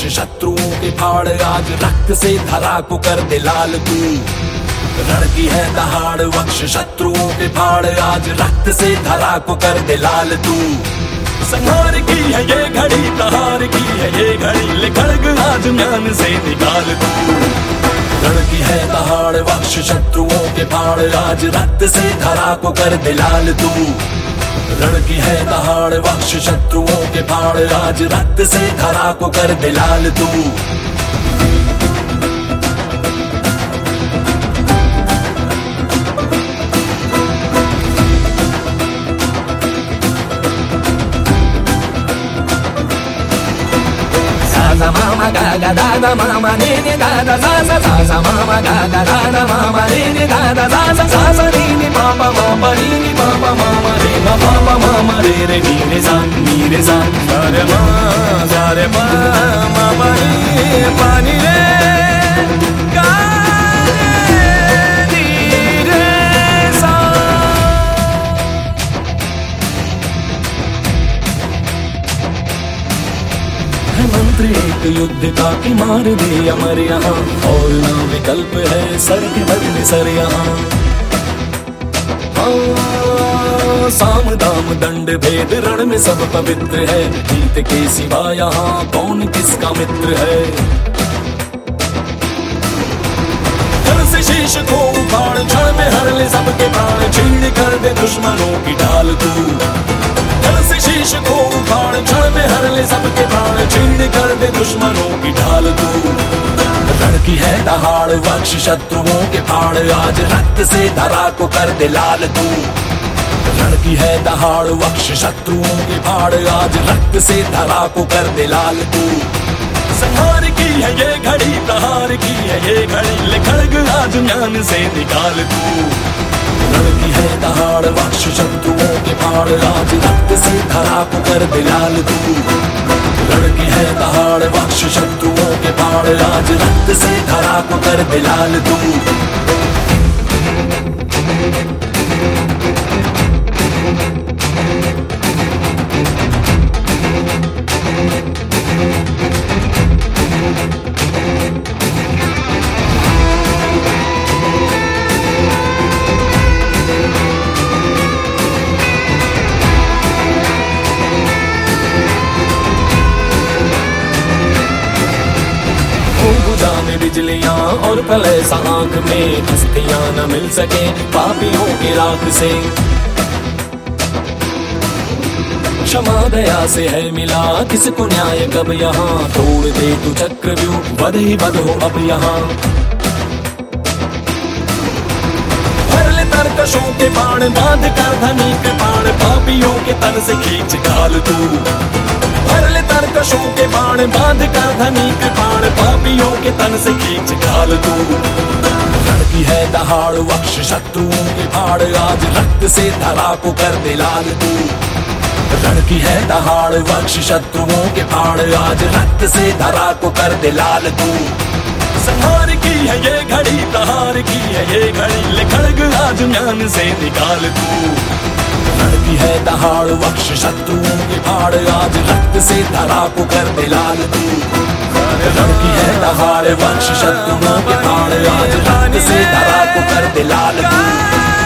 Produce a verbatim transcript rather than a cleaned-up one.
वक्ष शत्रुओं के फाड़, आज रक्त से धरा को कर दे लाल तू। रण की है दहाड़ वक्ष शत्रुओं के फाड़, आज रक्त से धरा को कर दे लाल तू। संहार की है ये घड़ी, प्रहार की है ये घड़ी, ले खड्ग आज म्यान से निकाल तू। रण की है दहाड़ वक्ष शत्रुओं के फाड़, आज रक्त से धरा को कर दे लाल तू। रण की है दहाड़ वक्ष शत्रुओं के फाड़, आज रक्त से धरा को कर दे लाल तू। सा मामा गा गा दा दा मामा ने ने दा दा सा सा सा सा मामा गा गा दा दा मामा ने ने दा दा सा सा सा सा नी नी पापा मामा नी नी पापा मामा रे मा पापा मामा रे रे नी रे सा नी रे सा रे मा सा रे मा मामा नी पानी रे गा नी रे सा। मंत्र एक युद्ध का कि मार दे अमर यहाँ, और ना विकल्प है सर के बदले सर यहाँ। साम दाम दंड भेद रण में सब पवित्र है, जीत के सिवा यहाँ कौन किसका मित्र है। धड़ से शीश को उखाड़ क्षण में हर ले सबके प्राण, छीड़ कर दे दुश्मनों की ढाल तू। धड़ से शीश को उखाड़ क्षण में हर ले सबके प्राण, छीड़ कर दे दुश्मनों की ढाल तू। रण की है दहाड़ वक्ष शत्रुओं के फाड़, आज रक्त से धरा को कर दे लाल तू। रण की है दहाड़ वक्ष शत्रुओं के फाड़, आज रक्त से धरा को कर दे लाल तू। संहार की है ये घड़ी, प्रहार की है ये घड़ी, ले खड्ग आज म्यान से निकाल तू। रण की है दहाड़ वक्ष शत्रुओं के फाड़, आज रक्त से धरा को कर दे लाल तू। रण की है दहाड़ वक्ष शत्रुओं के फाड़, आज रक्त से धरा को कर दे लाल तू। बिजलियां और प्रलय सा आंख में, हस्तियां न मिल सके पापियों के राख से। क्षमा दया से है मिला किसको न्याय कब यहाँ, तोड़ दे तू चक्रव्यूह वध ही वध हो अब यहाँ। भर ले तरकशों के बाण, बांध कर धनी के बाण, पापियों के तन से खींच घाल तू। भर ले तरकशों के बाण, बांध कर धनी के बाण, पापियों के तन से खींच घाल तू। रण की है दहाड़ वक्ष शत्रुओं के फाड़, आज रक्त से धरा को कर दे लाल तू। रण की है दहाड़ वक्ष शत्रुओं के फाड़, आज रक्त से धरा को कर दे लाल तू। संहार की है ये घड़ी, प्रहार की है ये घड़ी, ले खड्ग आज म्यान से निकाल तू। रण की है दहाड़ वक्ष शत्रुओं के फाड़, आज रक्त से धरा को कर दे लाल तू। रण की है दहाड़ वक्ष शत्रुओं के फाड़, आज रक्त से धरा को कर दे लाल तू।